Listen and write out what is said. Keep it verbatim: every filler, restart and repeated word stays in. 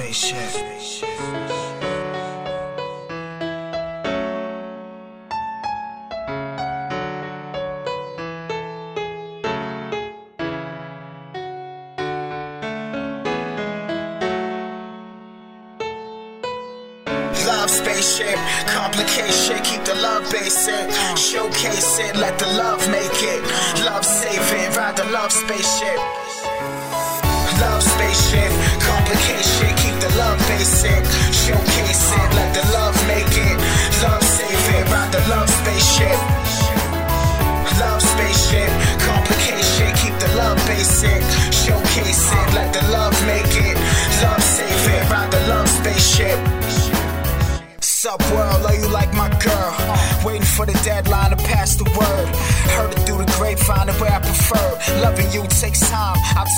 spaceship. Love spaceship, complication, keep the love basic. Showcase it, let the love make it. Love save it, ride the love spaceship. Love spaceship, complication, keep the love basic. Showcase it, let the love make it. Love save it, ride the love spaceship. Love spaceship, complication, keep the love basic. Showcase it, let the love make it. Love save it, ride the love spaceship. Sup world, love you like my girl. Waiting for the deadline to pass the word. Heard it through the grapevine the way I prefer. Loving you takes time. I'll